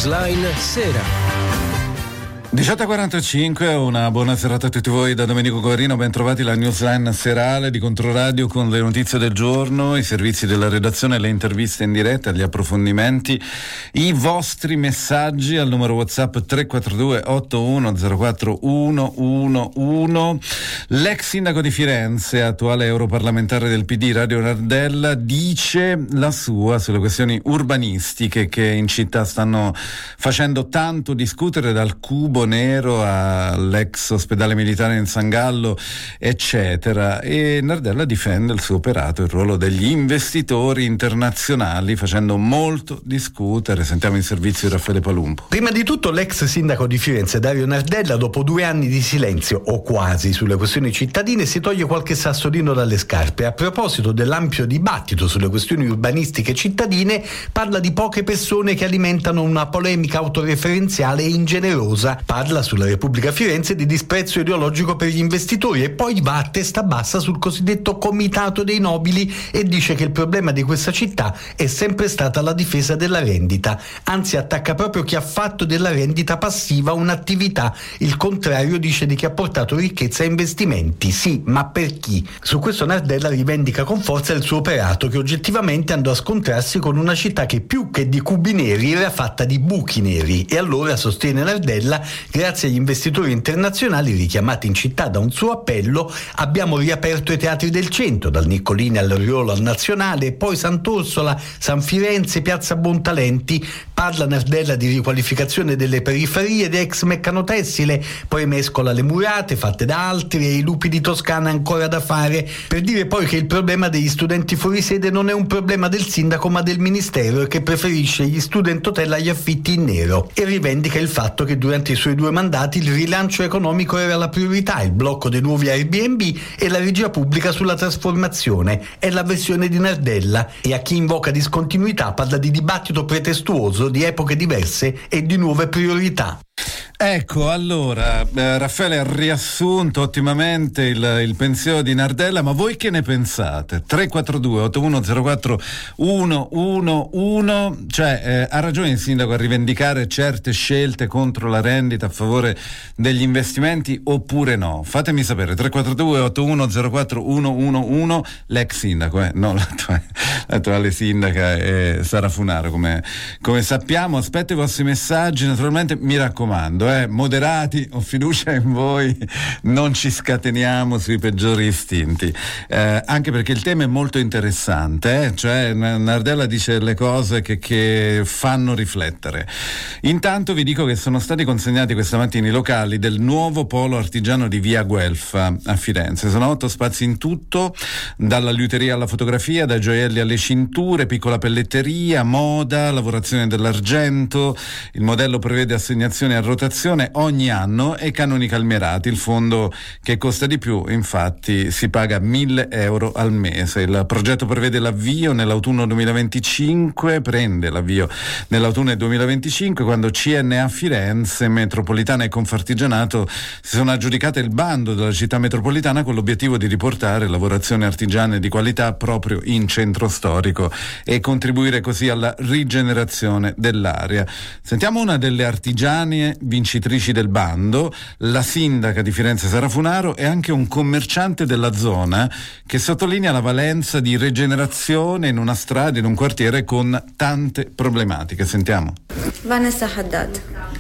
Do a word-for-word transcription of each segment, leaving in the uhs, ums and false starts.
Newsline Sera. diciotto e quarantacinque, una buona serata a tutti voi da Domenico Guarino, ben trovati la newsline serale di Controradio con le notizie del giorno, i servizi della redazione, le interviste in diretta, gli approfondimenti, i vostri messaggi al numero WhatsApp tre quattro due otto uno zero quattro uno uno uno. L'ex sindaco di Firenze, attuale europarlamentare del P D, Radio Nardella, dice la sua sulle questioni urbanistiche che in città stanno facendo tanto discutere, dal cubo nero all'ex ospedale militare in San Gallo, eccetera. E Nardella difende il suo operato, il ruolo degli investitori internazionali, facendo molto discutere. Sentiamo in servizio di Raffaele Palumbo. Prima di tutto l'ex sindaco di Firenze Dario Nardella, dopo due anni di silenzio o quasi sulle questioni cittadine, si toglie qualche sassolino dalle scarpe. A proposito dell'ampio dibattito sulle questioni urbanistiche cittadine, parla di poche persone che alimentano una polemica autoreferenziale e ingenerosa. Parla sulla Repubblica Firenze di disprezzo ideologico per gli investitori e poi va a testa bassa sul cosiddetto comitato dei nobili e dice che il problema di questa città è sempre stata la difesa della rendita, anzi attacca proprio chi ha fatto della rendita passiva un'attività, il contrario dice di chi ha portato ricchezza e investimenti. Sì, ma per chi? Su questo Nardella rivendica con forza il suo operato, che oggettivamente andò a scontrarsi con una città che più che di cubi neri era fatta di buchi neri, e allora, sostiene Nardella, grazie agli investitori internazionali richiamati in città da un suo appello, abbiamo riaperto i teatri del centro, dal Niccolini all'Oriolo al Nazionale, poi Sant'Orsola, San Firenze, Piazza Bontalenti. Parla Nardella di riqualificazione delle periferie ed ex Meccanotessile, poi mescola le murate fatte da altri e i lupi di Toscana ancora da fare, per dire poi che il problema degli studenti fuori sede non è un problema del sindaco ma del ministero, e che preferisce gli student hotel agli affitti in nero, e rivendica il fatto che durante i suoi due mandati il rilancio economico era la priorità, il blocco dei nuovi Airbnb e la regia pubblica sulla trasformazione. È la versione di Nardella, e a chi invoca discontinuità parla di dibattito pretestuoso, di epoche diverse e di nuove priorità. Ecco, allora, eh, Raffaele ha riassunto ottimamente il, il pensiero di Nardella, ma voi che ne pensate? tre quattro due otto uno zero quattro uno uno uno, cioè eh, ha ragione il sindaco a rivendicare certe scelte contro la rendita a favore degli investimenti oppure no? Fatemi sapere, tre quattro due otto uno zero quattro uno uno uno, l'ex sindaco, eh, no, l'attuale, l'attuale sindaca è Sara Funaro, come, come sappiamo. Aspetto i vostri messaggi, naturalmente, mi raccomando, Eh, moderati, ho fiducia in voi, non ci scateniamo sui peggiori istinti, eh, anche perché il tema è molto interessante, eh? Cioè Nardella dice le cose che, che fanno riflettere. Intanto vi dico che sono stati consegnati questa mattina i locali del nuovo polo artigiano di Via Guelfa a Firenze. Sono otto spazi in tutto, dalla liuteria alla fotografia, dai gioielli alle cinture, piccola pelletteria, moda, lavorazione dell'argento. Il modello prevede assegnazione a rotazione ogni anno e canoni calmierati. Il fondo che costa di più, infatti, si paga mille euro al mese. Il progetto prevede l'avvio nell'autunno duemilaventicinque, prende l'avvio nell'autunno duemilaventicinque, quando C N A Firenze, Metropolitana e Confartigianato si sono aggiudicate il bando della città metropolitana con l'obiettivo di riportare lavorazioni artigiane di qualità proprio in centro storico e contribuire così alla rigenerazione dell'area. Sentiamo una delle artigiane vincitrici del bando, la sindaca di Firenze Sara Funaro, e anche un commerciante della zona che sottolinea la valenza di rigenerazione in una strada, in un quartiere con tante problematiche. Sentiamo. Vanessa Haddad.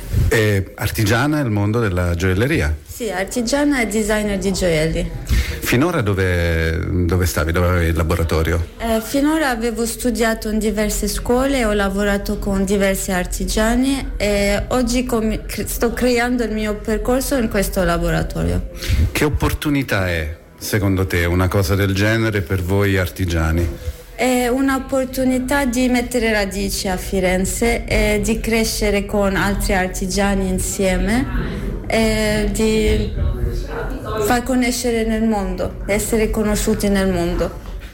È artigiana nel mondo della gioielleria? Sì, artigiana e designer di gioielli. Finora dove, dove stavi? Dove avevi il laboratorio? Eh, finora avevo studiato in diverse scuole, ho lavorato con diversi artigiani e oggi com- sto creando il mio percorso in questo laboratorio. Che opportunità è, secondo te, una cosa del genere per voi artigiani? È un'opportunità di mettere radici a Firenze e di crescere con altri artigiani insieme e di far conoscere nel mondo, essere conosciuti nel mondo.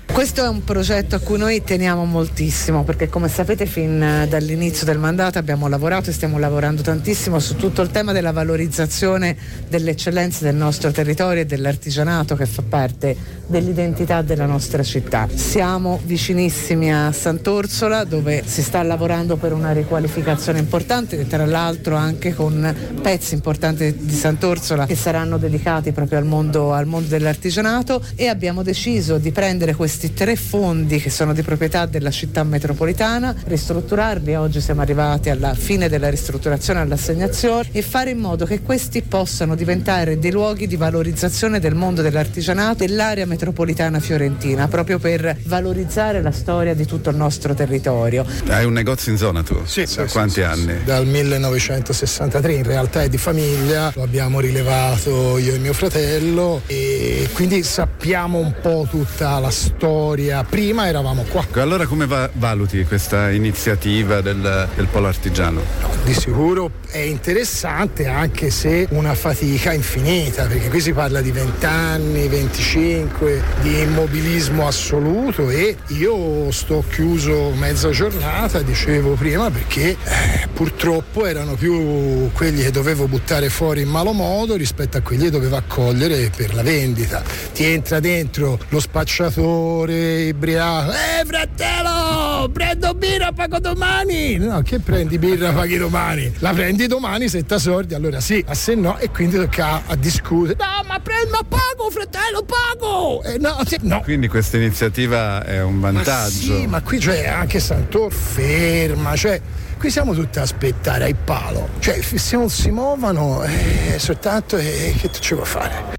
Questo è un progetto a cui noi teniamo moltissimo, perché come sapete fin dall'inizio del mandato abbiamo lavorato e stiamo lavorando tantissimo su tutto il tema della valorizzazione delle eccellenze del nostro territorio e dell'artigianato che fa parte dell'identità della nostra città. Siamo vicinissimi a Sant'Orsola, dove si sta lavorando per una riqualificazione importante e tra l'altro anche con pezzi importanti di Sant'Orsola che saranno dedicati proprio al mondo, al mondo dell'artigianato, e abbiamo deciso di prendere questi tre fondi che sono di proprietà della città metropolitana, ristrutturarli. Oggi siamo arrivati alla fine della ristrutturazione, all'assegnazione, e fare in modo che questi possano diventare dei luoghi di valorizzazione del mondo dell'artigianato dell'area metropolitana fiorentina, proprio per valorizzare la storia di tutto il nostro territorio. Hai un negozio in zona tu? Sì. Da sì, quanti sì, anni? Sì, dal millenovecentosessantatré, in realtà è di famiglia, lo abbiamo rilevato io e mio fratello e quindi sappiamo un po' tutta la storia. Prima eravamo qua. Allora come va- valuti questa iniziativa del, del polo artigiano? No, di sicuro è interessante, anche se una fatica infinita, perché qui si parla di venti anni, venticinque, di immobilismo assoluto, e io sto chiuso mezza giornata, dicevo prima, perché eh, purtroppo erano più quelli che dovevo buttare fuori in malo modo rispetto a quelli che dovevo accogliere per la vendita. Ti entra dentro lo spacciatore ibriaco, eh fratello, prendo birra, pago domani. No, che prendi birra, paghi domani? La prendi domani se t'ha sordi, allora sì, ma se no, e quindi tocca a discutere. No, ma prendo, ma pago, fratello, pago. Eh, no, sì, no. Quindi questa iniziativa è un vantaggio. Ma sì, ma qui c'è anche Sant'Or ferma, cioè qui siamo tutti a aspettare ai palo, cioè se non si muovono eh, soltanto eh, che ci vuoi fare?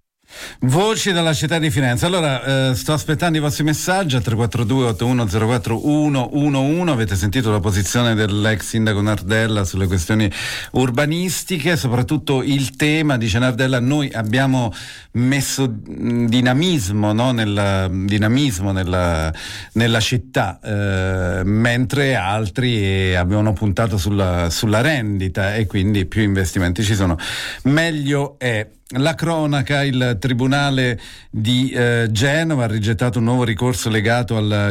Voci dalla città di Firenze. Allora, eh, sto aspettando i vostri messaggi al tre quattro due otto uno zero quattro uno uno uno. Avete sentito la posizione dell'ex sindaco Nardella sulle questioni urbanistiche, soprattutto il tema, dice Nardella, noi abbiamo messo dinamismo, no? nella, dinamismo nella, nella città, eh, mentre altri avevano puntato sulla, sulla rendita, e quindi più investimenti ci sono, meglio è. La cronaca: il Tribunale di eh, Genova ha rigettato un nuovo ricorso legato al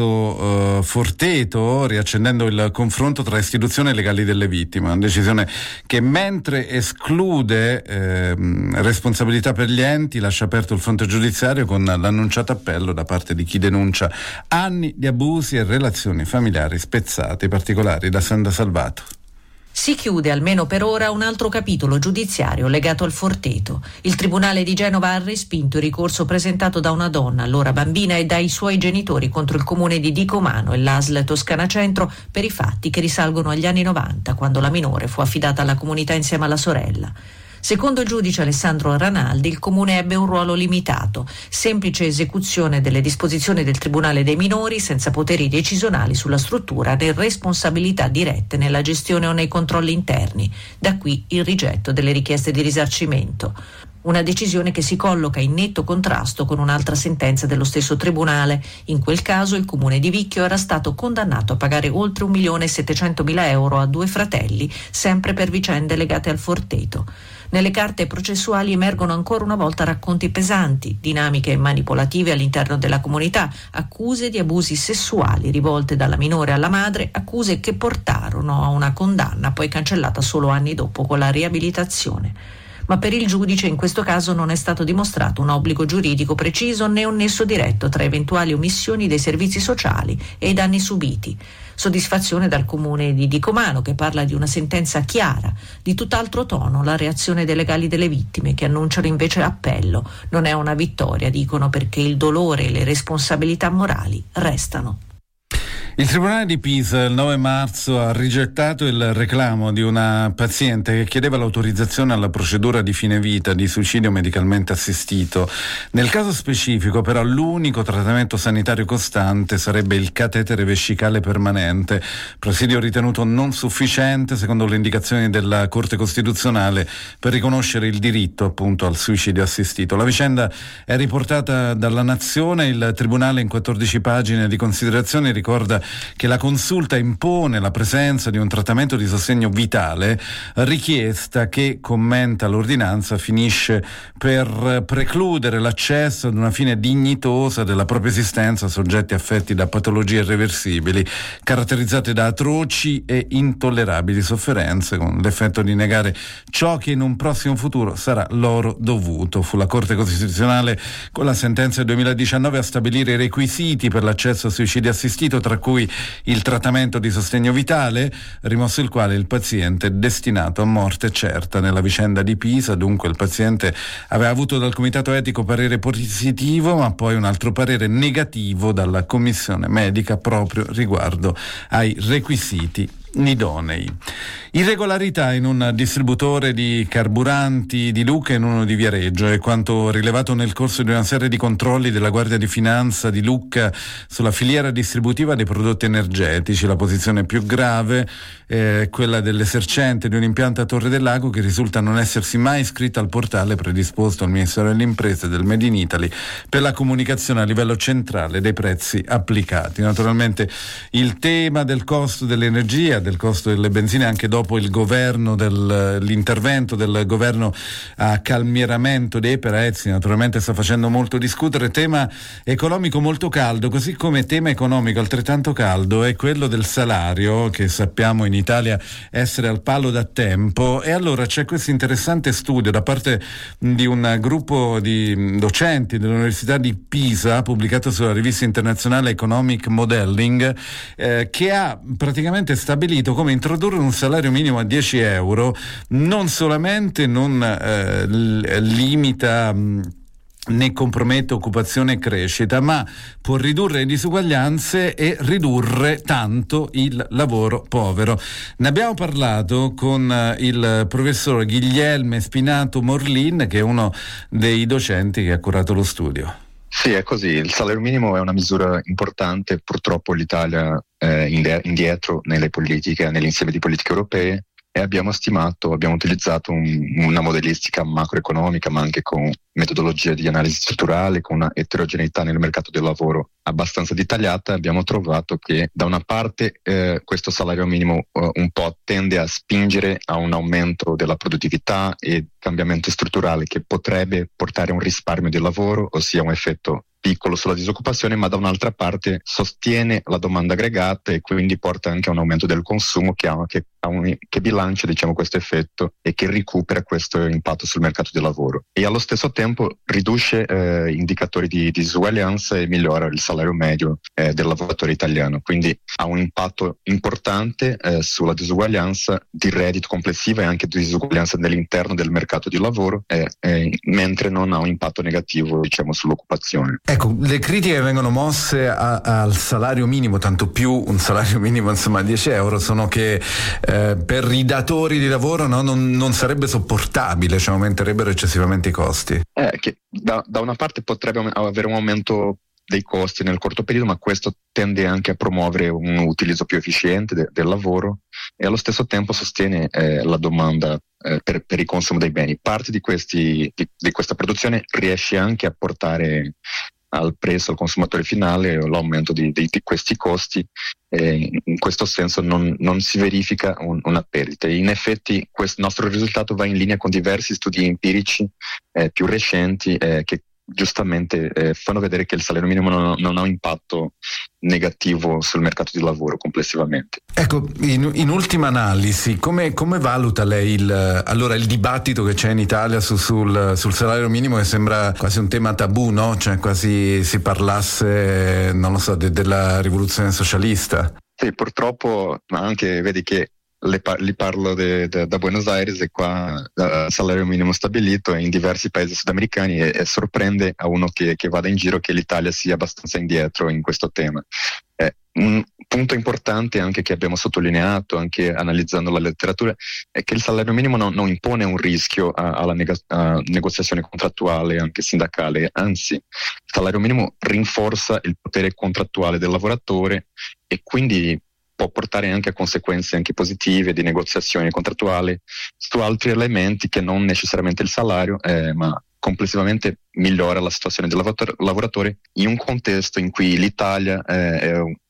caso eh, Forteto, riaccendendo il confronto tra istituzioni legali delle vittime. Una decisione che, mentre esclude eh, responsabilità per gli enti, lascia aperto il fronte giudiziario con l'annunciato appello da parte di chi denuncia anni di abusi e relazioni familiari spezzate. I particolari da Sandra Salvato. Si chiude, almeno per ora, un altro capitolo giudiziario legato al Forteto. Il Tribunale di Genova ha respinto il ricorso presentato da una donna, allora bambina, e dai suoi genitori contro il comune di Dicomano e l'A S L Toscana Centro per i fatti che risalgono agli anni novanta, quando la minore fu affidata alla comunità insieme alla sorella. Secondo il giudice Alessandro Ranaldi, il comune ebbe un ruolo limitato, semplice esecuzione delle disposizioni del Tribunale dei minori, senza poteri decisionali sulla struttura né responsabilità dirette nella gestione o nei controlli interni. Da qui il rigetto delle richieste di risarcimento. Una decisione che si colloca in netto contrasto con un'altra sentenza dello stesso tribunale. In quel caso il comune di Vicchio era stato condannato a pagare oltre un milione e settecentomila euro a due fratelli, sempre per vicende legate al Forteto. Nelle carte processuali emergono ancora una volta racconti pesanti, dinamiche manipolative all'interno della comunità, accuse di abusi sessuali rivolte dalla minore alla madre, accuse che portarono a una condanna poi cancellata solo anni dopo con la riabilitazione. Ma per il giudice in questo caso non è stato dimostrato un obbligo giuridico preciso né un nesso diretto tra eventuali omissioni dei servizi sociali e i danni subiti. Soddisfazione dal comune di Dicomano, che parla di una sentenza chiara. Di tutt'altro tono la reazione dei legali delle vittime, che annunciano invece appello. Non è una vittoria, dicono, perché il dolore e le responsabilità morali restano. Il Tribunale di Pisa il nove marzo ha rigettato il reclamo di una paziente che chiedeva l'autorizzazione alla procedura di fine vita di suicidio medicalmente assistito. Nel caso specifico, però, l'unico trattamento sanitario costante sarebbe il catetere vescicale permanente, presidio ritenuto non sufficiente secondo le indicazioni della Corte Costituzionale per riconoscere il diritto appunto al suicidio assistito. La vicenda è riportata dalla Nazione. Il Tribunale in quattordici pagine di considerazioni ricorda che la consulta impone la presenza di un trattamento di sostegno vitale, richiesta che, commenta l'ordinanza, finisce per precludere l'accesso ad una fine dignitosa della propria esistenza a soggetti affetti da patologie irreversibili caratterizzate da atroci e intollerabili sofferenze, con l'effetto di negare ciò che in un prossimo futuro sarà loro dovuto. Fu la Corte Costituzionale con la sentenza del duemiladiciannove a stabilire i requisiti per l'accesso al suicidio assistito, tra cui il trattamento di sostegno vitale, rimosso il quale il paziente è destinato a morte certa. Nella vicenda di Pisa, dunque, il paziente aveva avuto dal comitato etico parere positivo, ma poi un altro parere negativo dalla commissione medica proprio riguardo ai requisiti idonei. Irregolarità in un distributore di carburanti di Lucca e in uno di Viareggio è quanto rilevato nel corso di una serie di controlli della Guardia di Finanza di Lucca sulla filiera distributiva dei prodotti energetici. La posizione più grave è quella dell'esercente di un impianto a Torre del Lago che risulta non essersi mai iscritta al portale predisposto al Ministero delle Imprese del Made in Italy per la comunicazione a livello centrale dei prezzi applicati. Naturalmente il tema del costo dell'energia, del costo delle benzine, anche dopo il governo del, l'intervento del governo a calmieramento dei prezzi, naturalmente sta facendo molto discutere. Tema economico molto caldo, così come tema economico altrettanto caldo è quello del salario, che sappiamo in Italia essere al palo da tempo. E allora c'è questo interessante studio da parte di un gruppo di docenti dell'Università di Pisa, pubblicato sulla rivista internazionale Economic Modelling, eh, che ha praticamente stabilito come introdurre un salario minimo a dieci euro non solamente non eh, limita mh, né compromette occupazione e crescita, ma può ridurre le disuguaglianze e ridurre tanto il lavoro povero. Ne abbiamo parlato con il professor Guglielmo Spinato Morlin, che è uno dei docenti che ha curato lo studio. Sì, è così. Il salario minimo è una misura importante. Purtroppo l'Italia è indietro nelle politiche, nell'insieme di politiche europee, e abbiamo stimato, abbiamo utilizzato un, una modellistica macroeconomica, ma anche con metodologia di analisi strutturale, con una eterogeneità nel mercato del lavoro abbastanza dettagliata. Abbiamo trovato che da una parte eh, questo salario minimo uh, un po' tende a spingere a un aumento della produttività e cambiamento strutturale che potrebbe portare a un risparmio del lavoro, ossia un effetto piccolo sulla disoccupazione, ma da un'altra parte sostiene la domanda aggregata e quindi porta anche a un aumento del consumo che, ha, che, ha un, che bilancia, diciamo, questo effetto e che recupera questo impatto sul mercato del lavoro, e allo stesso tempo riduce eh, indicatori di, di disuguaglianza e migliora il salario medio eh, del lavoratore italiano. Quindi ha un impatto importante eh, sulla disuguaglianza di reddito complessiva e anche di disuguaglianza nell'interno del mercato di lavoro, eh, eh, mentre non ha un impatto negativo, diciamo, sull'occupazione. Ecco, le critiche che vengono mosse a, al salario minimo, tanto più un salario minimo insomma a dieci euro, sono che eh, per i datori di lavoro no, non, non sarebbe sopportabile, cioè aumenterebbero eccessivamente i costi. Eh, che da, da una parte potrebbe avere un aumento dei costi nel corto periodo, ma questo tende anche a promuovere un utilizzo più efficiente de, del lavoro e allo stesso tempo sostiene eh, la domanda eh, per, per il consumo dei beni. Parte di, questi, di, di questa produzione riesce anche a portare al prezzo, al consumatore finale, l'aumento di, di, di questi costi. Eh, in questo senso non, non si verifica un, una perdita. In effetti questo nostro risultato va in linea con diversi studi empirici eh, più recenti eh, che giustamente eh, fanno vedere che il salario minimo non, non ha un impatto negativo sul mercato di lavoro complessivamente. Ecco, in, in ultima analisi, come, come valuta lei il, allora il dibattito che c'è in Italia su, sul, sul salario minimo, che sembra quasi un tema tabù, no? Cioè quasi si parlasse, non lo so, de, della rivoluzione socialista. Sì, purtroppo, ma anche vedi che Le par- li parlo de- de- da Buenos Aires, e qua uh, salario minimo stabilito in diversi paesi sudamericani, e, e sorprende a uno che, che vada in giro che l'Italia sia abbastanza indietro in questo tema. Eh, un punto importante anche che abbiamo sottolineato anche analizzando la letteratura è che il salario minimo non, non impone un rischio a, alla neg- a negoziazione contrattuale, anche sindacale, anzi il salario minimo rinforza il potere contrattuale del lavoratore e quindi può portare anche a conseguenze anche positive di negoziazione contrattuale su altri elementi che non necessariamente il salario, eh, ma complessivamente migliora la situazione del lavoratore in un contesto in cui l'Italia eh, è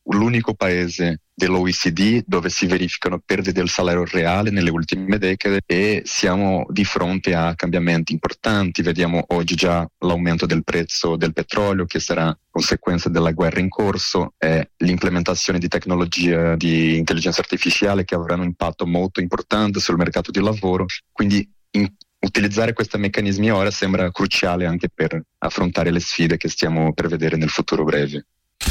l'unico paese dell'O E C D dove si verificano perdite del salario reale nelle ultime decade e siamo di fronte a cambiamenti importanti. Vediamo oggi già l'aumento del prezzo del petrolio, che sarà conseguenza della guerra in corso, e l'implementazione di tecnologie di intelligenza artificiale che avranno un impatto molto importante sul mercato di lavoro. Quindi in utilizzare questi meccanismi ora sembra cruciale anche per affrontare le sfide che stiamo per vedere nel futuro breve.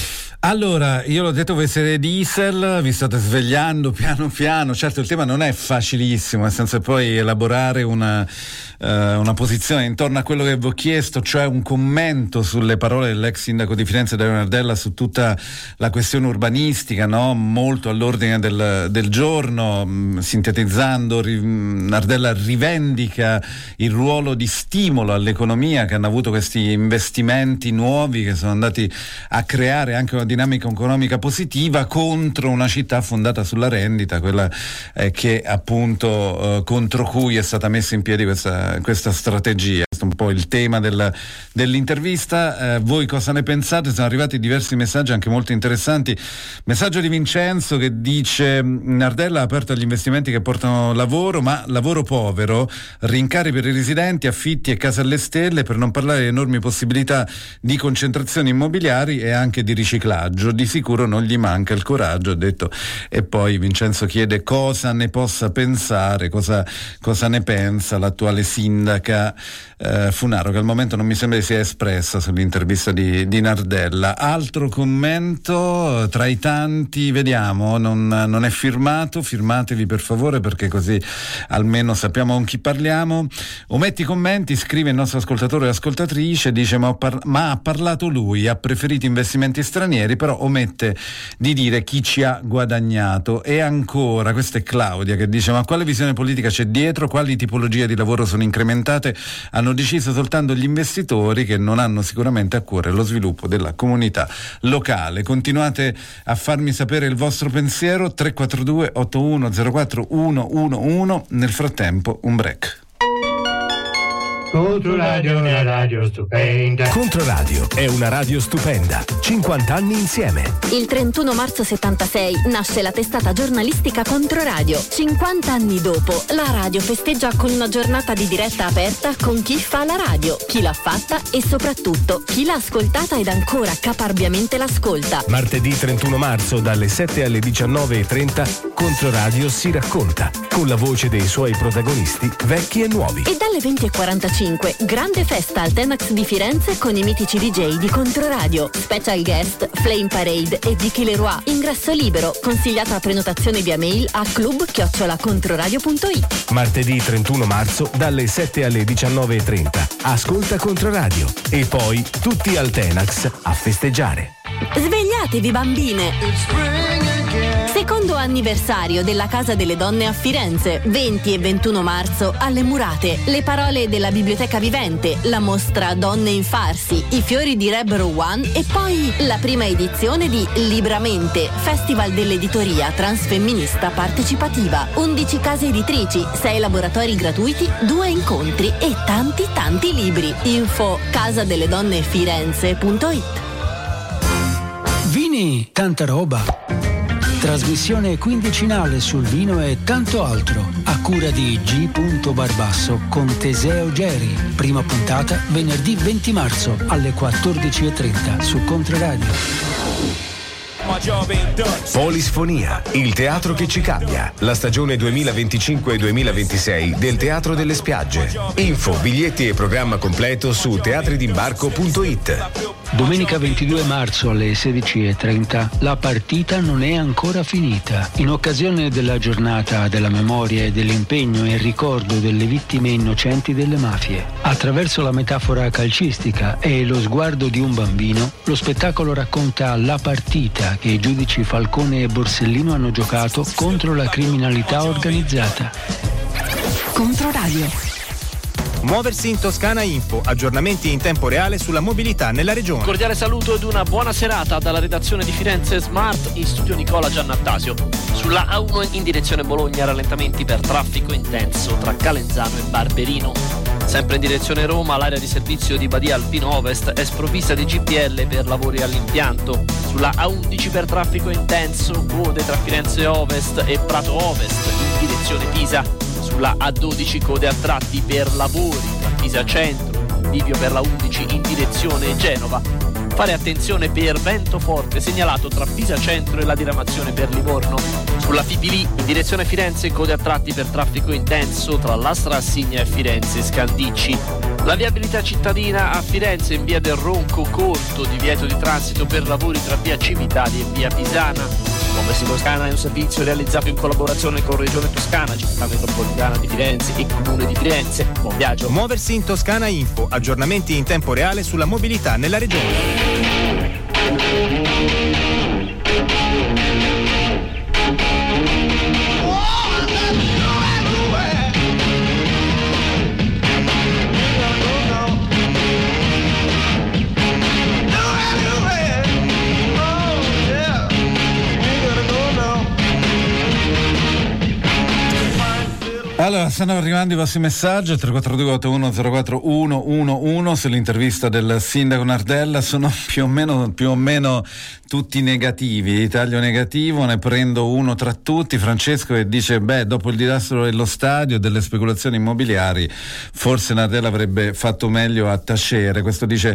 Allora, io l'ho detto, voi siete diesel, vi state svegliando piano piano. Certo, il tema non è facilissimo, nel senso che poi elaborare una, eh, una posizione intorno a quello che vi ho chiesto, cioè un commento sulle parole dell'ex sindaco di Firenze Dario Nardella su tutta la questione urbanistica, no? Molto all'ordine del, del giorno, mh, sintetizzando, ri, Nardella rivendica il ruolo di stimolo all'economia che hanno avuto questi investimenti nuovi che sono andati a creare anche una dinamica economica positiva contro una città fondata sulla rendita, quella eh, che appunto eh, contro cui è stata messa in piedi questa, questa strategia. Questo è un po' il tema del, dell'intervista. Eh, voi cosa ne pensate? Sono arrivati diversi messaggi anche molto interessanti. Messaggio di Vincenzo che dice: Nardella ha aperto agli investimenti che portano lavoro, ma lavoro povero, rincari per i residenti, affitti e case alle stelle, per non parlare di enormi possibilità di concentrazioni immobiliari e anche di riciclaggio. Di sicuro non gli manca il coraggio, ha detto. E poi Vincenzo chiede cosa ne possa pensare, cosa, cosa ne pensa l'attuale sindaca eh, Funaro, che al momento non mi sembra si sia espressa sull'intervista di, di Nardella. Altro commento tra i tanti, vediamo, non, non è firmato, firmatevi per favore, perché così almeno sappiamo con chi parliamo. Ometti i commenti, scrive il nostro ascoltatore e ascoltatrice, dice ma, par- ma ha parlato lui, ha preferito investimenti stranieri, però omette di dire chi ci ha guadagnato. E ancora, questa è Claudia che dice: ma quale visione politica c'è dietro? Quali tipologie di lavoro sono incrementate? Hanno deciso soltanto gli investitori, che non hanno sicuramente a cuore lo sviluppo della comunità locale. Continuate a farmi sapere il vostro pensiero. Tre quattro due otto uno zero quattro uno uno uno. Nel frattempo un break. Controradio è una radio stupenda. Controradio è una radio stupenda. cinquanta anni insieme. Il trentuno marzo settantasei nasce la testata giornalistica Controradio. cinquanta anni dopo, la radio festeggia con una giornata di diretta aperta con chi fa la radio, chi l'ha fatta e soprattutto chi l'ha ascoltata ed ancora caparbiamente l'ascolta. Martedì trentuno marzo dalle sette alle diciannove e trenta Controradio si racconta, con la voce dei suoi protagonisti vecchi e nuovi. E dalle venti e quarantacinque grande festa al Tenax di Firenze con i mitici D J di Controradio, special guest, Flame Parade e Vicky Leroy. Ingresso libero, consigliata prenotazione via mail a club chiocciola controradio punto it. Martedì trentuno marzo dalle sette alle diciannove e trenta ascolta Controradio e poi tutti al Tenax a festeggiare. Svegliatevi bambine! Secondo anniversario della Casa delle Donne a Firenze, venti e ventuno marzo alle Murate. Le parole della Biblioteca Vivente, la mostra Donne in Farsi, i fiori direbbero One e poi la prima edizione di Libramente, festival dell'editoria transfemminista partecipativa. undici case editrici, sei laboratori gratuiti, due incontri e tanti tanti libri. Info casadelledonnefirenze punto it. Vini, tanta roba. Trasmissione quindicinale sul vino e tanto altro, a cura di G. Barbasso con Teseo Geri. Prima puntata venerdì venti marzo alle quattordici e trenta su Controradio. Polisfonia, il teatro che ci cambia. La stagione duemilaventicinque duemilaventisei del Teatro delle Spiagge. Info, biglietti e programma completo su teatridimbarco punto it. Domenica ventidue marzo alle sedici e trenta la partita non è ancora finita. In occasione della giornata della memoria e dell'impegno e ricordo delle vittime innocenti delle mafie, attraverso la metafora calcistica e lo sguardo di un bambino, lo spettacolo racconta la partita che i giudici Falcone e Borsellino hanno giocato contro la criminalità organizzata. Controradio. Muoversi in Toscana Info, aggiornamenti in tempo reale sulla mobilità nella regione. Cordiale saluto ed una buona serata dalla redazione di Firenze Smart, in studio Nicola Giannattasio. Sulla A uno in direzione Bologna rallentamenti per traffico intenso tra Calenzano e Barberino. Sempre in direzione Roma, l'area di servizio di Badia Alpino Ovest è sprovvista di G P L per lavori all'impianto. Sulla A undici per traffico intenso, code tra Firenze Ovest e Prato Ovest in direzione Pisa. Sulla A dodici code a tratti per lavori tra Pisa Centro, bivio per la undici in direzione Genova. Fare attenzione per vento forte segnalato tra Pisa Centro e la diramazione per Livorno. Sulla F I B L in direzione Firenze code a tratti per traffico intenso tra Lastra Assigna e Firenze Scandicci. La viabilità cittadina a Firenze in via del Ronco corto, divieto di transito per lavori tra via Civitali e via Pisana. Muoversi Toscana è un servizio realizzato in collaborazione con Regione Toscana, Città Metropolitana di Firenze e Comune di Firenze. Buon viaggio. Muoversi in Toscana Info, aggiornamenti in tempo reale sulla mobilità nella regione. Allora, stanno arrivando i vostri messaggi al tre quattro due otto uno zero quattro uno uno uno sull'intervista del sindaco Nardella. Sono più o meno, più o meno tutti negativi, taglio negativo, ne prendo uno tra tutti. Francesco che dice, beh, dopo il disastro dello stadio e delle speculazioni immobiliari, forse Nardella avrebbe fatto meglio a tacere. Questo dice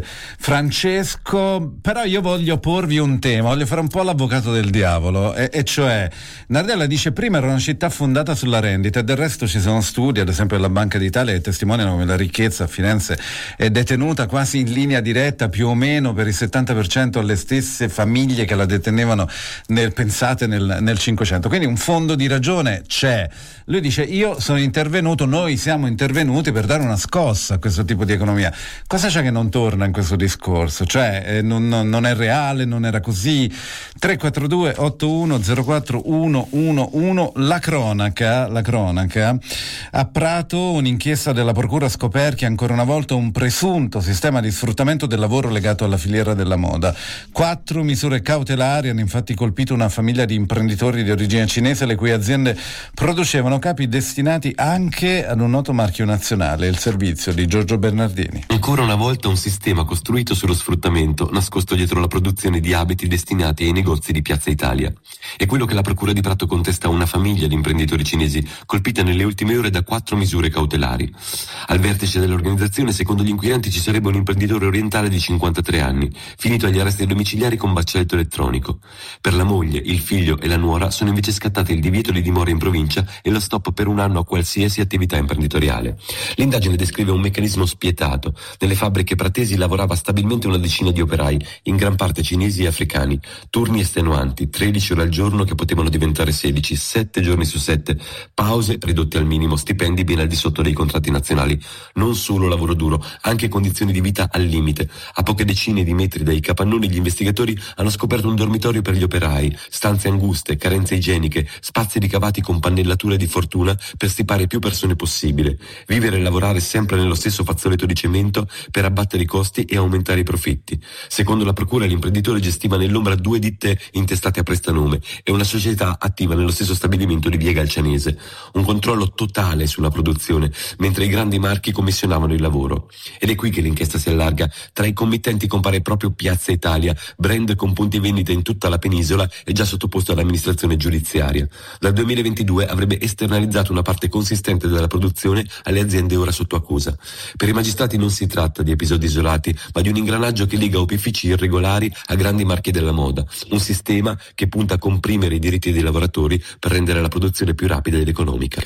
Francesco, però io voglio porvi un tema, voglio fare un po' l'avvocato del diavolo, e, e cioè, Nardella dice prima era una città fondata sulla rendita e del resto ci sono studi, ad esempio della Banca d'Italia, che testimoniano come la ricchezza a Firenze è detenuta quasi in linea diretta più o meno per il settanta per cento alle stesse famiglie che la detenevano nel, pensate nel, nel Cinquecento. Quindi un fondo di ragione c'è. Lui dice io sono intervenuto, noi siamo intervenuti per dare una scossa a questo tipo di economia. Cosa c'è che non torna in questo discorso? Cioè eh, non, non, non è reale, non era così. Tre quattro due otto uno zero quattro uno uno uno. La cronaca, la cronaca a Prato un'inchiesta della procura ha scoperto ancora una volta un presunto sistema di sfruttamento del lavoro legato alla filiera della moda. Quattro misure cautelari hanno infatti colpito una famiglia di imprenditori di origine cinese le cui aziende producevano capi destinati anche ad un noto marchio nazionale. Il servizio di Giorgio Bernardini. Ancora una volta un sistema costruito sullo sfruttamento, nascosto dietro la produzione di abiti destinati ai negozi di Piazza Italia. È quello che la procura di Prato contesta a una famiglia di imprenditori cinesi colpita nelle ultime ore da quattro misure cautelari. Al vertice dell'organizzazione, secondo gli inquirenti, ci sarebbe un imprenditore orientale di cinquantatré anni, finito agli arresti domiciliari con braccialetto elettronico. Per la moglie, il figlio e la nuora sono invece scattati il divieto di dimora in provincia e lo stop per un anno a qualsiasi attività imprenditoriale. L'indagine descrive un meccanismo spietato. Nelle fabbriche pratesi lavorava stabilmente una decina di operai, in gran parte cinesi e africani, turni estenuanti, tredici ore al giorno che potevano diventare sedici, sette giorni su sette, pause ridotte al minimo, stipendi ben al di sotto dei contratti nazionali. Non solo lavoro duro, anche condizioni di vita al limite. A poche decine di metri dai capannoni gli investigatori hanno scoperto un dormitorio per gli operai, stanze anguste, carenze igieniche, spazi ricavati con pannellature di fortuna per stipare più persone possibile, vivere e lavorare sempre nello stesso fazzoletto di cemento per abbattere i costi e aumentare i profitti. Secondo la procura l'imprenditore gestiva nell'ombra due ditte intestate a prestanome e una società attiva nello stesso stabilimento di via Galcianese. Un controllo totale sulla produzione, mentre i grandi marchi commissionavano il lavoro. Ed è qui che l'inchiesta si allarga. Tra i committenti compare proprio Piazza Italia, brand con punti vendita in tutta la penisola e già sottoposto all'amministrazione giudiziaria. Dal duemilaventidue avrebbe esternalizzato una parte consistente della produzione alle aziende ora sotto accusa. Per i magistrati non si tratta di episodi isolati, ma di un ingranaggio che lega opifici irregolari a grandi marchi della moda. Un sistema che punta a comprimere i diritti dei lavoratori per rendere la produzione più rapida ed economica.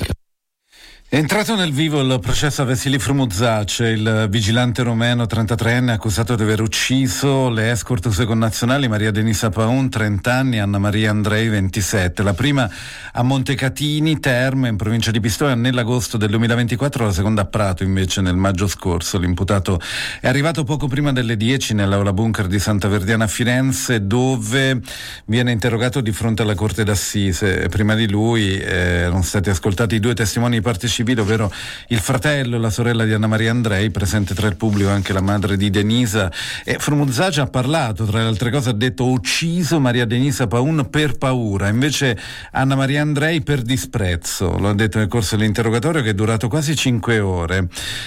È entrato nel vivo il processo a Vassili Frumuzzace, il vigilante romeno trentatreenne accusato di aver ucciso le escort sue connazionali Maria Denisa Paun, trenta anni, e Anna Maria Andrei, ventisette. La prima a Montecatini Terme, in provincia di Pistoia, nell'agosto del duemilaventiquattro, la seconda a Prato invece nel maggio scorso. L'imputato è arrivato poco prima delle dieci nell'aula bunker di Santa Verdiana a Firenze, dove viene interrogato di fronte alla Corte d'Assise. Prima di lui eh, erano stati ascoltati i due testimoni partecipanti civile, ovvero il fratello e la sorella di Anna Maria Andrei, presente tra il pubblico anche la madre di Denisa. E Frumuzaci ha parlato, tra le altre cose ha detto: ho ucciso Maria Denisa Paun per paura, invece Anna Maria Andrei per disprezzo. Lo ha detto nel corso dell'interrogatorio, che è durato quasi cinque ore.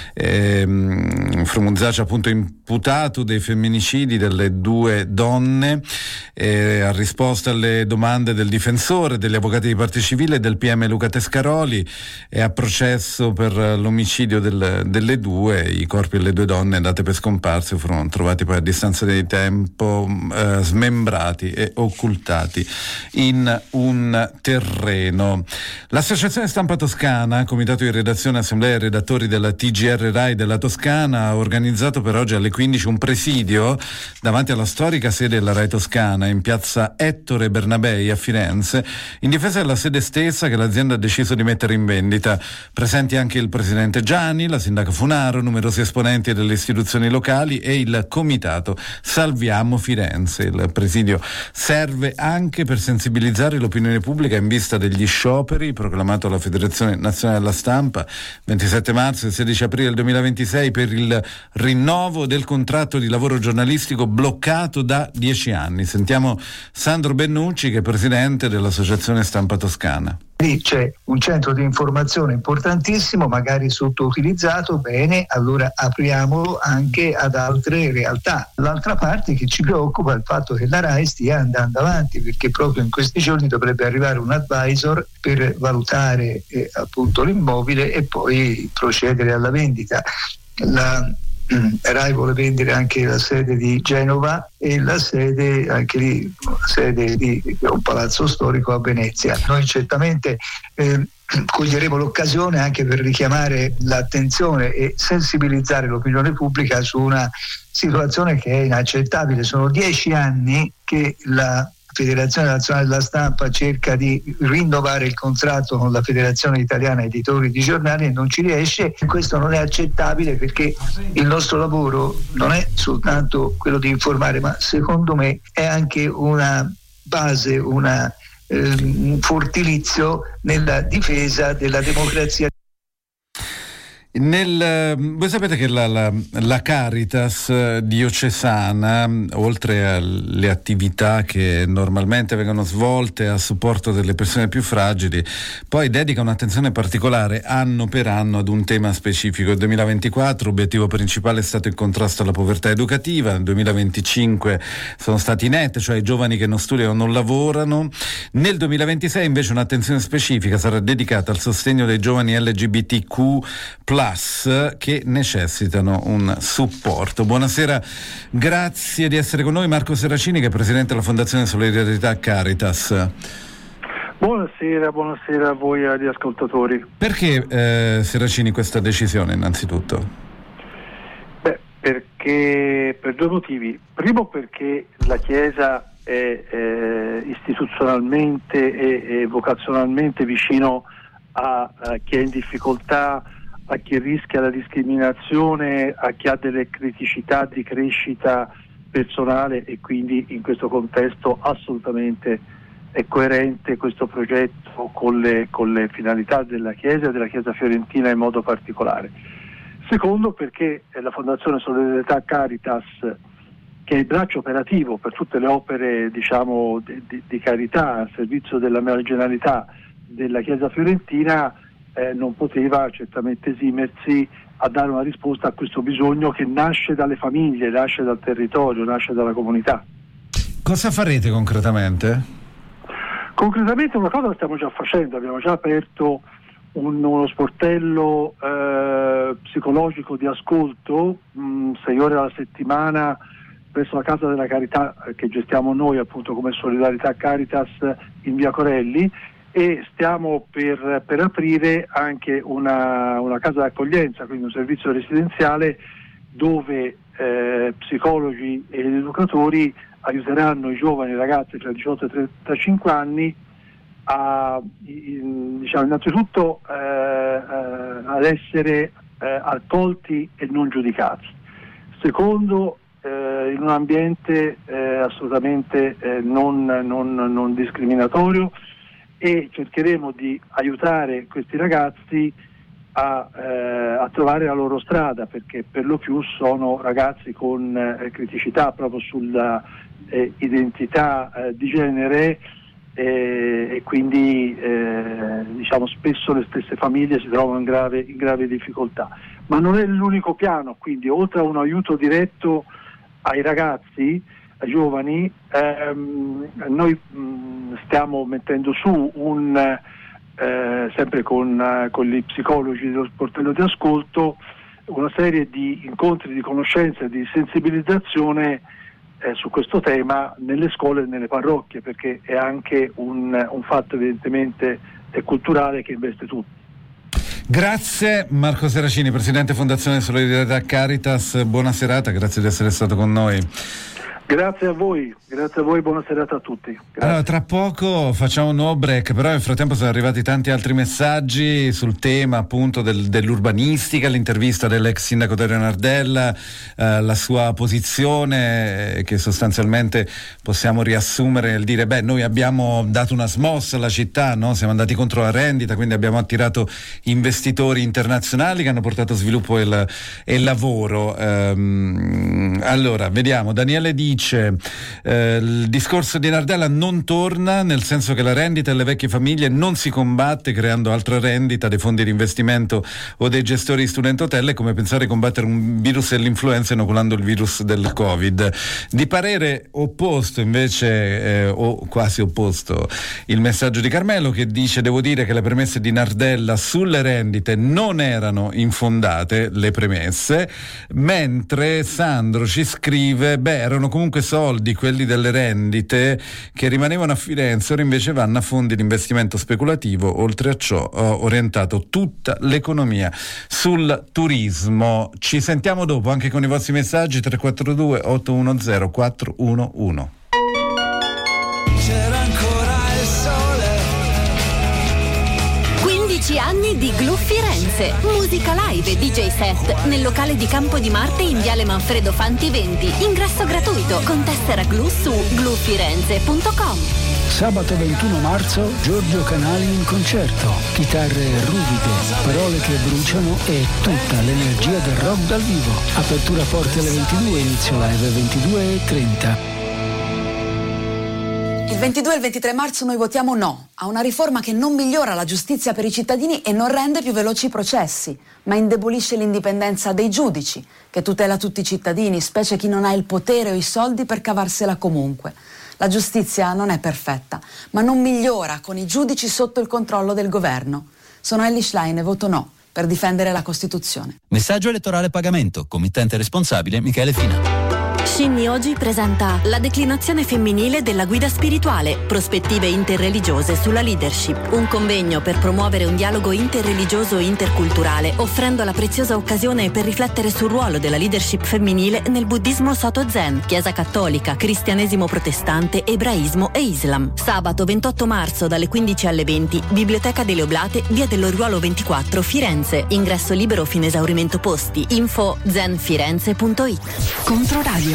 Ehm, Frumuzaci appunto imputato dei femminicidi delle due donne, eh, ha risposto alle domande del difensore, degli avvocati di parte civile e del P M Luca Tescaroli, e a processo per l'omicidio del, delle due. I corpi delle due donne, andate per scomparsi, furono trovati poi a distanza di tempo eh, smembrati e occultati in un terreno. L'Associazione Stampa Toscana, Comitato di Redazione Assemblea Redattori della T G R Rai della Toscana, ha organizzato per oggi alle quindici un presidio davanti alla storica sede della Rai Toscana in piazza Ettore Bernabei a Firenze, in difesa della sede stessa che l'azienda ha deciso di mettere in vendita. Presenti anche il presidente Gianni, la sindaca Funaro, numerosi esponenti delle istituzioni locali e il comitato Salviamo Firenze. Il presidio serve anche per sensibilizzare l'opinione pubblica in vista degli scioperi proclamato dalla Federazione Nazionale della Stampa ventisette marzo e sedici aprile del duemilaventisei per il rinnovo del contratto di lavoro giornalistico bloccato da dieci anni. Sentiamo Sandro Bennucci, che è presidente dell'Associazione Stampa Toscana. Lì c'è un centro di informazione importantissimo, magari sottoutilizzato, bene, allora apriamolo anche ad altre realtà. L'altra parte che ci preoccupa è il fatto che la RAI stia andando avanti, perché proprio in questi giorni dovrebbe arrivare un advisor per valutare eh, appunto l'immobile e poi procedere alla vendita. La RAI vuole vendere anche la sede di Genova e la sede anche lì, sede di un palazzo storico a Venezia. Noi certamente eh, coglieremo l'occasione anche per richiamare l'attenzione e sensibilizzare l'opinione pubblica su una situazione che è inaccettabile. Sono dieci anni che la Federazione Nazionale della Stampa cerca di rinnovare il contratto con la Federazione Italiana Editori di Giornali e non ci riesce. Questo non è accettabile, perché il nostro lavoro non è soltanto quello di informare, ma secondo me è anche una base, una, eh, un fortilizio nella difesa della democrazia. Nel, voi sapete che la, la, la Caritas diocesana, oltre alle attività che normalmente vengono svolte a supporto delle persone più fragili, poi dedica un'attenzione particolare anno per anno ad un tema specifico. Nel duemilaventiquattro l'obiettivo principale è stato il contrasto alla povertà educativa, nel duemilaventicinque sono stati net, cioè i giovani che non studiano o non lavorano. Nel duemilaventisei invece un'attenzione specifica sarà dedicata al sostegno dei giovani L G B T Q plus, che necessitano un supporto. Buonasera, grazie di essere con noi Marco Seracini, che è presidente della Fondazione Solidarietà Caritas. Buonasera, buonasera a voi e agli ascoltatori. Perché eh, Seracini questa decisione innanzitutto? Beh, perché per due motivi. Primo, perché la Chiesa è eh, istituzionalmente e, e vocazionalmente vicino a, a chi è in difficoltà, a chi rischia la discriminazione, a chi ha delle criticità di crescita personale, e quindi in questo contesto assolutamente è coerente questo progetto con le, con le finalità della Chiesa e della Chiesa fiorentina in modo particolare. Secondo, perché la Fondazione Solidarietà Caritas, che è il braccio operativo per tutte le opere, diciamo, di, di, di carità al servizio della marginalità della Chiesa fiorentina, Eh, non poteva certamente esimersi a dare una risposta a questo bisogno che nasce dalle famiglie, nasce dal territorio, nasce dalla comunità. Cosa farete concretamente? Concretamente una cosa la stiamo già facendo, abbiamo già aperto un, uno sportello eh, psicologico di ascolto, mh, sei ore alla settimana presso la Casa della Carità eh, che gestiamo noi appunto come Solidarietà Caritas in via Corelli, e stiamo per, per aprire anche una, una casa d'accoglienza, quindi un servizio residenziale dove eh, psicologi ed educatori aiuteranno i giovani i ragazzi tra i diciotto e i trentacinque anni a, in, diciamo, innanzitutto eh, eh, ad essere eh, accolti e non giudicati. Secondo, eh, in un ambiente eh, assolutamente eh, non, non, non discriminatorio, e cercheremo di aiutare questi ragazzi a, eh, a trovare la loro strada, perché per lo più sono ragazzi con eh, criticità proprio sulla eh, identità eh, di genere, eh, e quindi eh, diciamo spesso le stesse famiglie si trovano in grave, in grave difficoltà. Ma non è l'unico piano, quindi oltre a un aiuto diretto ai ragazzi, ai giovani, ehm, noi mh, stiamo mettendo su un eh, sempre con, eh, con gli psicologi dello sportello di ascolto una serie di incontri di conoscenza e di sensibilizzazione eh, su questo tema nelle scuole e nelle parrocchie, perché è anche un, un fatto evidentemente culturale che investe tutti. Grazie Marco Seracini, Presidente Fondazione Solidarietà Caritas, buona serata, grazie di essere stato con noi. Grazie a voi, grazie a voi, buona serata a tutti. Grazie. Allora, tra poco facciamo un nuovo break, però nel frattempo sono arrivati tanti altri messaggi sul tema appunto del, dell'urbanistica, l'intervista dell'ex sindaco Dario Nardella, eh, la sua posizione, eh, che sostanzialmente possiamo riassumere nel dire beh, noi abbiamo dato una smossa alla città, no? Siamo andati contro la rendita, quindi abbiamo attirato investitori internazionali che hanno portato sviluppo e, il, e lavoro. Ehm, allora, vediamo, Daniele dice Dice eh, il discorso di Nardella non torna, nel senso che la rendita delle vecchie famiglie non si combatte creando altra rendita dei fondi di investimento o dei gestori di student hotel, è come pensare di combattere un virus dell'influenza inoculando il virus del Covid. Di parere opposto invece, eh, o quasi opposto, il messaggio di Carmelo, che dice: devo dire che le premesse di Nardella sulle rendite non erano infondate, le premesse, mentre Sandro ci scrive beh, erano comunque soldi, quelli delle rendite, che rimanevano a Firenze, ora invece vanno a fondi di investimento speculativo. Oltre a ciò ho orientato tutta l'economia sul turismo. Ci sentiamo dopo anche con i vostri messaggi. Tre quattro due otto uno zero quattro uno uno. C'era ancora il sole. quindici anni di Glu Firenze, musica live e D J set nel locale di Campo di Marte in Viale Manfredo Fanti venti, ingresso gratuito con tessera Glu su glu firenze punto com. Sabato ventuno marzo Giorgio Canali in concerto, chitarre ruvide, parole che bruciano e tutta l'energia del rock dal vivo. Apertura porte alle ventidue, inizio live ventidue e trenta. Il ventidue e il ventitré marzo noi votiamo no a una riforma che non migliora la giustizia per i cittadini e non rende più veloci i processi, ma indebolisce l'indipendenza dei giudici, che tutela tutti i cittadini, specie chi non ha il potere o i soldi per cavarsela comunque. La giustizia non è perfetta, ma non migliora con i giudici sotto il controllo del governo. Sono Ellie Schlein e voto no per difendere la Costituzione. Messaggio elettorale pagamento. Committente responsabile Michele Fina. Shinny oggi presenta la declinazione femminile della guida spirituale, prospettive interreligiose sulla leadership, un convegno per promuovere un dialogo interreligioso e interculturale, offrendo la preziosa occasione per riflettere sul ruolo della leadership femminile nel buddismo Soto Zen, Chiesa Cattolica, Cristianesimo Protestante, Ebraismo e Islam. Sabato ventotto marzo dalle quindici alle venti, Biblioteca delle Oblate, via dell'Oriuolo ventiquattro, Firenze. Ingresso libero fino esaurimento posti. Info zenfirenze punto it. Controradio.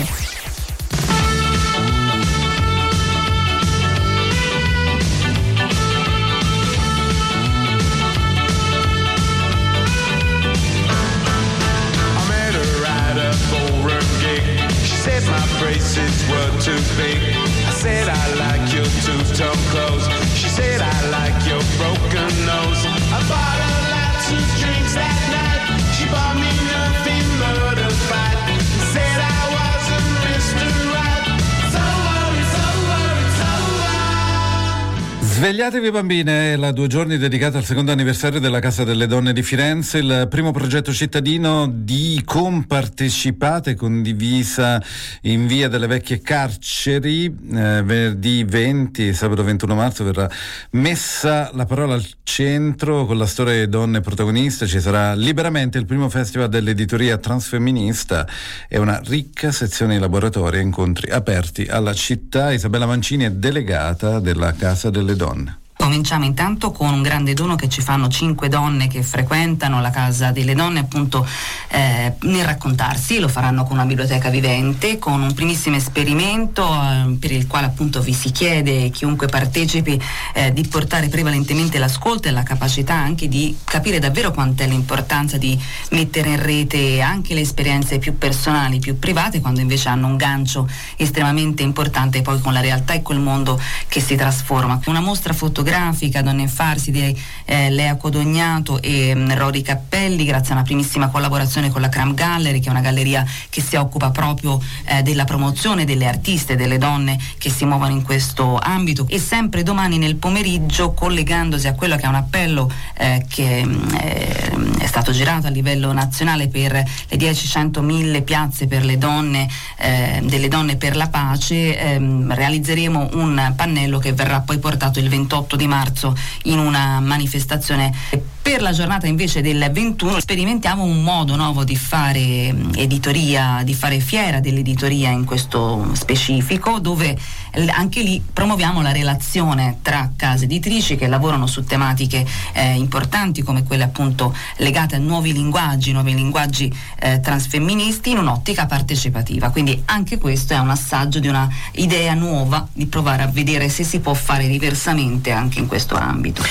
Braces were too big. I said I like your two-tone clothes. She said I like your broken nose. I bought her lots of drinks that night. She bought me nothing but a fight. Said I wasn't Mister Right. It's over, it's over, it's over. Svegliatevi bambine, la due giorni dedicata al secondo anniversario della Casa delle Donne di Firenze, il primo progetto cittadino di compartecipata e condivisa in via delle vecchie carceri. Eh, venerdì venti, sabato ventuno marzo verrà messa la parola al centro con la storia delle donne protagoniste. Ci sarà Liberamente, il primo festival dell'editoria transfemminista e una ricca sezione di laboratori e incontri aperti alla città. Isabella Mancini è delegata della Casa delle Donne. Cominciamo intanto con un grande dono che ci fanno cinque donne che frequentano la Casa delle Donne, appunto eh, nel raccontarsi. Lo faranno con una biblioteca vivente, con un primissimo esperimento eh, per il quale appunto vi si chiede, chiunque partecipi, eh, di portare prevalentemente l'ascolto e la capacità anche di capire davvero quant'è l'importanza di mettere in rete anche le esperienze più personali, più private, quando invece hanno un gancio estremamente importante poi con la realtà e col mondo che si trasforma. Una mostra fotografica, Donne in Farsi, di eh, Lea Codognato e mh, Rory Cappelli, grazie a una primissima collaborazione con la Cram Gallery, che è una galleria che si occupa proprio eh, della promozione delle artiste, delle donne che si muovono in questo ambito. E sempre domani nel pomeriggio, collegandosi a quello che è un appello eh, che mh, è stato girato a livello nazionale per le dieci, cento, mille piazze per le donne, eh, delle donne per la pace, ehm, realizzeremo un pannello che verrà poi portato il ventotto di marzo in una manifestazione. Per la giornata invece del ventuno sperimentiamo un modo nuovo di fare editoria, di fare fiera dell'editoria in questo specifico, dove anche lì promuoviamo la relazione tra case editrici che lavorano su tematiche eh, importanti come quelle appunto legate a nuovi linguaggi, nuovi linguaggi eh, transfemministi in un'ottica partecipativa. Quindi anche questo è un assaggio di una idea nuova di provare a vedere se si può fare diversamente anche in questo ambito.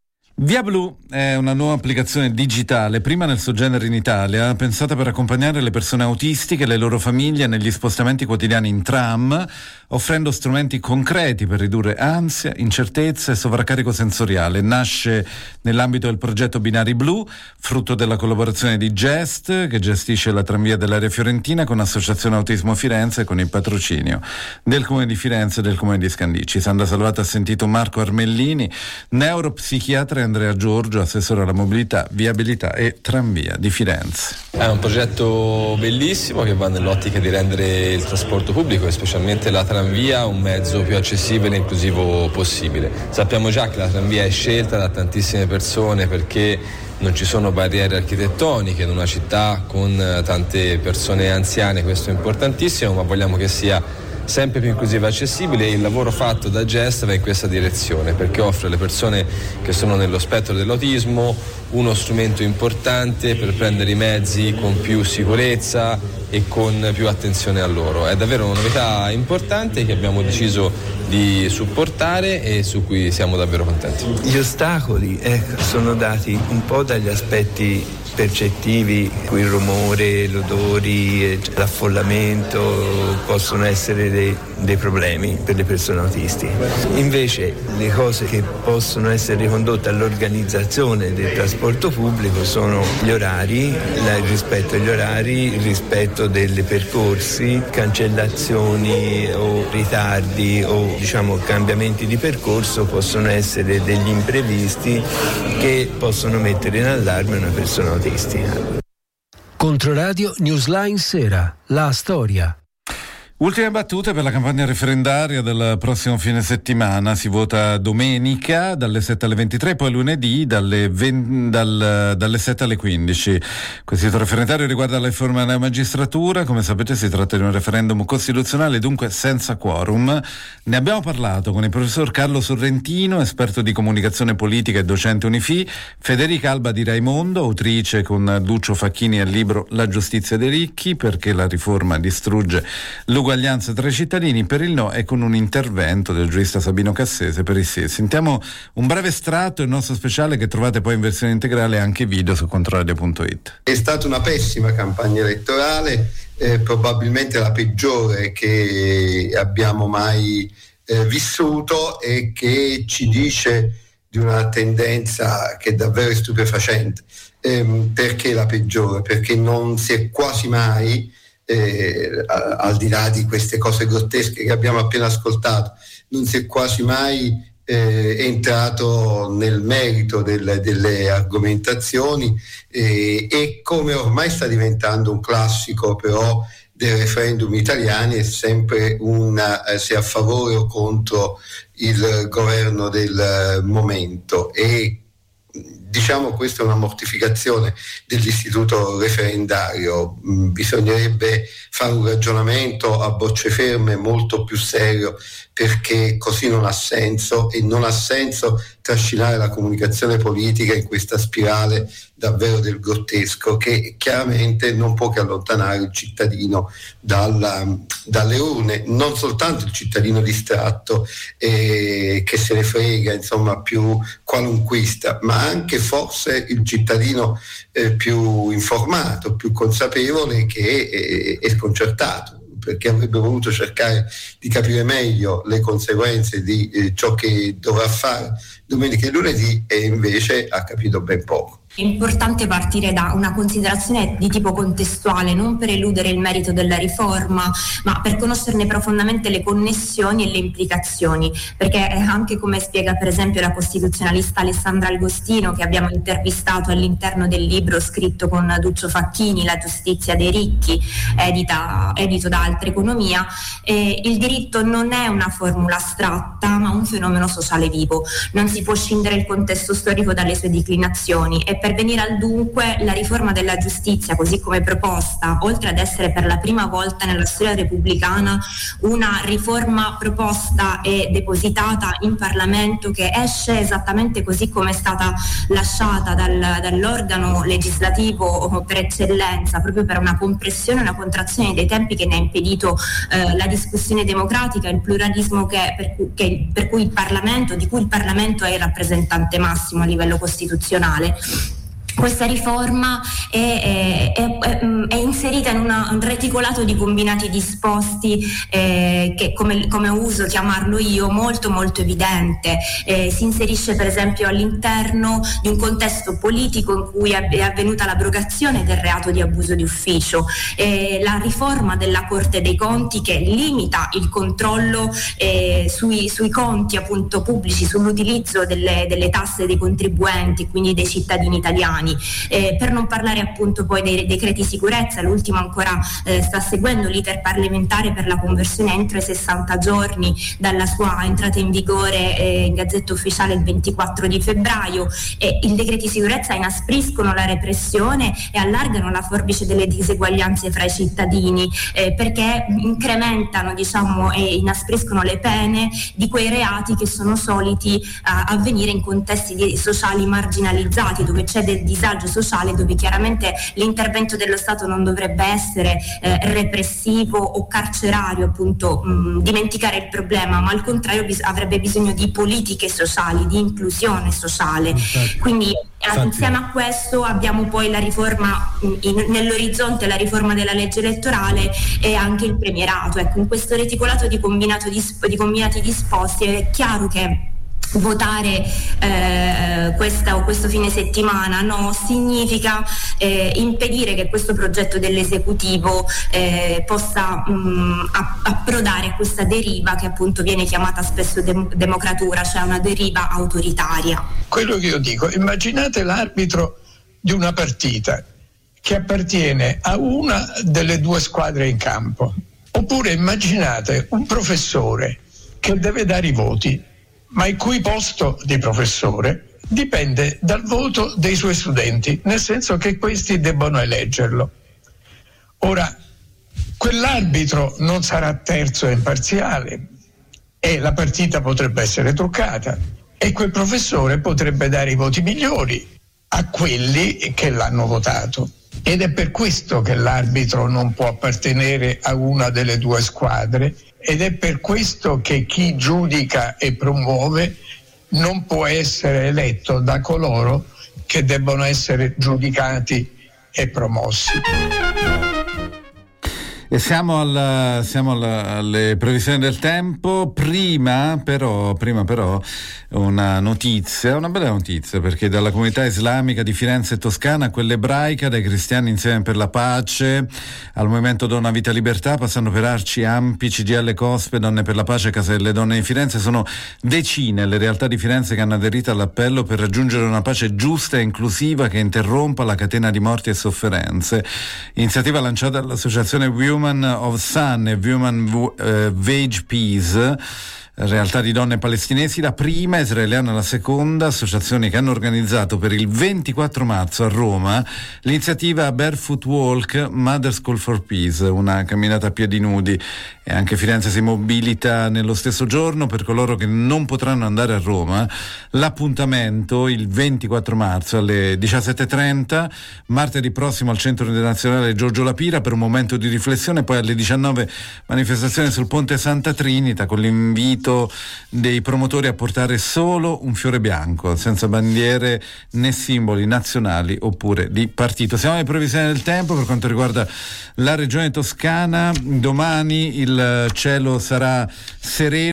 Via Blu è una nuova applicazione digitale, prima nel suo genere in Italia, pensata per accompagnare le persone autistiche e le loro famiglie negli spostamenti quotidiani in tram, offrendo strumenti concreti per ridurre ansia, incertezza e sovraccarico sensoriale. Nasce nell'ambito del progetto Binari Blu, frutto della collaborazione di Gest, che gestisce la tranvia dell'area fiorentina, con Associazione Autismo Firenze e con il patrocinio del Comune di Firenze e del Comune di Scandicci. Sandra Salvato ha sentito Marco Armellini, neuropsichiatra, e Andrea Giorgio, assessore alla mobilità, viabilità e tranvia di Firenze. È un progetto bellissimo che va nell'ottica di rendere il trasporto pubblico e specialmente la tranvia un mezzo più accessibile e inclusivo possibile. Sappiamo già che la tranvia è scelta da tantissime persone perché non ci sono barriere architettoniche in una città con tante persone anziane, questo è importantissimo, ma vogliamo che sia sempre più inclusiva e accessibile, e il lavoro fatto da Gest va in questa direzione perché offre alle persone che sono nello spettro dell'autismo uno strumento importante per prendere i mezzi con più sicurezza e con più attenzione a loro. È davvero una novità importante che abbiamo deciso di supportare e su cui siamo davvero contenti. Gli ostacoli ecco, sono dati un po' dagli aspetti percettivi, il rumore, gli odori, l'affollamento possono essere dei, dei problemi per le persone autistiche. Invece le cose che possono essere ricondotte all'organizzazione del trasporto pubblico sono gli orari, il rispetto agli orari, il rispetto dei percorsi, cancellazioni o ritardi o diciamo cambiamenti di percorso possono essere degli imprevisti che possono mettere in allarme una persona autistica. Controradio Newsline Sera, la storia. Ultime battute per la campagna referendaria del prossimo fine settimana. Si vota domenica dalle sette alle ventitré, poi lunedì dalle, venti, dal, dalle sette alle quindici. Questo referendario riguarda la riforma della magistratura. Come sapete si tratta di un referendum costituzionale, dunque senza quorum. Ne abbiamo parlato con il professor Carlo Sorrentino, esperto di comunicazione politica e docente Unifi, Federica Alba Di Raimondo, autrice con Duccio Facchini al libro La giustizia dei ricchi, perché la riforma distrugge l'uguaglianza tra i cittadini, per il no, e con un intervento del giurista Sabino Cassese per il sì. Sentiamo un breve estratto, il nostro speciale, che trovate poi in versione integrale e anche video su controradio punto it. È stata una pessima campagna elettorale, eh, probabilmente la peggiore che abbiamo mai eh, vissuto, e che ci dice di una tendenza che è davvero stupefacente. Eh, perché la peggiore? Perché non si è quasi mai Eh, al di là di queste cose grottesche che abbiamo appena ascoltato, non si è quasi mai eh, entrato nel merito del, delle argomentazioni eh, e come ormai sta diventando un classico però dei referendum italiani è sempre una eh, se a favore o contro il governo del momento, e diciamo questa è una mortificazione dell'istituto referendario. Bisognerebbe fare un ragionamento a bocce ferme molto più serio, perché così non ha senso, e non ha senso trascinare la comunicazione politica in questa spirale davvero del grottesco, che chiaramente non può che allontanare il cittadino dalla, dalle urne, non soltanto il cittadino distratto eh, che se ne frega, insomma, più qualunquista, ma anche forse il cittadino eh, più informato, più consapevole, che è, è sconcertato, perché avrebbe voluto cercare di capire meglio le conseguenze di eh, ciò che dovrà fare domenica e lunedì, e invece ha capito ben poco. È importante partire da una considerazione di tipo contestuale, non per eludere il merito della riforma, ma per conoscerne profondamente le connessioni e le implicazioni, perché anche, come spiega per esempio la costituzionalista Alessandra Agostino, che abbiamo intervistato all'interno del libro scritto con Duccio Facchini, La giustizia dei ricchi, edita, edito da Altra Economia, eh, il diritto non è una formula astratta, ma un fenomeno sociale vivo. Non si può scindere il contesto storico dalle sue declinazioni, e per venire al dunque, la riforma della giustizia, così come proposta, oltre ad essere per la prima volta nella storia repubblicana una riforma proposta e depositata in Parlamento, che esce esattamente così come è stata lasciata dal, dall'organo legislativo per eccellenza, proprio per una compressione e una contrazione dei tempi che ne ha impedito eh, la discussione democratica, il pluralismo che, per, cui, che, per cui il Parlamento, di cui il Parlamento è il rappresentante massimo a livello costituzionale. Questa riforma è, è, è, è inserita in una, un reticolato di combinati disposti eh, che, come, come uso chiamarlo io, molto molto evidente. Eh, si inserisce per esempio all'interno di un contesto politico in cui è avvenuta l'abrogazione del reato di abuso di ufficio, eh, la riforma della Corte dei Conti, che limita il controllo eh, sui, sui conti appunto pubblici, sull'utilizzo delle, delle tasse dei contribuenti, quindi dei cittadini italiani. Eh, per non parlare appunto poi dei decreti sicurezza, l'ultimo ancora eh, sta seguendo l'iter parlamentare per la conversione entro i sessanta giorni dalla sua entrata in vigore eh, in Gazzetta Ufficiale il ventiquattro di febbraio. E i decreti sicurezza inaspriscono la repressione e allargano la forbice delle diseguaglianze fra i cittadini, eh, perché incrementano, diciamo, e inaspriscono le pene di quei reati che sono soliti eh, avvenire in contesti di, sociali marginalizzati, dove c'è del disagio sociale, dove chiaramente l'intervento dello Stato non dovrebbe essere eh, repressivo o carcerario, appunto mh, dimenticare il problema, ma al contrario bis- avrebbe bisogno di politiche sociali, di inclusione sociale. Quindi Infatti. Insieme a questo abbiamo poi la riforma in, nell'orizzonte, la riforma della legge elettorale e anche il premierato. Ecco, in questo reticolato di, combinato disp- di combinati disposti è chiaro che votare eh, questa o questo fine settimana no significa eh, impedire che questo progetto dell'esecutivo eh, possa mh, approdare a questa deriva che appunto viene chiamata spesso dem- democratura, cioè una deriva autoritaria. Quello che io dico, immaginate l'arbitro di una partita che appartiene a una delle due squadre in campo, oppure immaginate un professore che deve dare i voti, ma il cui posto di professore dipende dal voto dei suoi studenti, nel senso che questi debbono eleggerlo. Ora, quell'arbitro non sarà terzo e imparziale e la partita potrebbe essere truccata e quel professore potrebbe dare i voti migliori a quelli che l'hanno votato. Ed è per questo che l'arbitro non può appartenere a una delle due squadre. Ed è per questo che chi giudica e promuove non può essere eletto da coloro che debbono essere giudicati e promossi. E siamo, al, siamo al, alle previsioni del tempo. Prima però, prima però una notizia, una bella notizia, perché dalla comunità islamica di Firenze e Toscana a quella ebraica, dai cristiani insieme per la pace al movimento Donna Vita Libertà, passando per Arci, Ampi, C G I L Cospe, Donne per la Pace, Casa delle Donne di Firenze, sono decine le realtà di Firenze che hanno aderito all'appello per raggiungere una pace giusta e inclusiva che interrompa la catena di morti e sofferenze. Iniziativa lanciata dall'associazione Women of Sun e Women uh, Wage Peace. Uh, realtà di donne palestinesi, la prima, israeliana la seconda, associazioni che hanno organizzato per il ventiquattro marzo a Roma l'iniziativa Barefoot Walk Mothers Call for Peace, una camminata a piedi nudi. E anche Firenze si mobilita nello stesso giorno. Per coloro che non potranno andare a Roma, l'appuntamento il ventiquattro marzo alle diciassette e trenta, martedì prossimo al Centro Internazionale Giorgio La Pira per un momento di riflessione, poi alle diciannove manifestazione sul Ponte Santa Trinita con l'invito dei promotori a portare solo un fiore bianco, senza bandiere né simboli nazionali oppure di partito. Siamo alle previsioni del tempo per quanto riguarda la regione toscana. Domani il cielo sarà sereno.